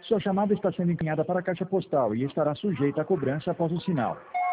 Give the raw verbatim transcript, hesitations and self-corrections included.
Sua chamada está sendo encaminhada para a caixa postal e estará sujeita a cobrança após o sinal.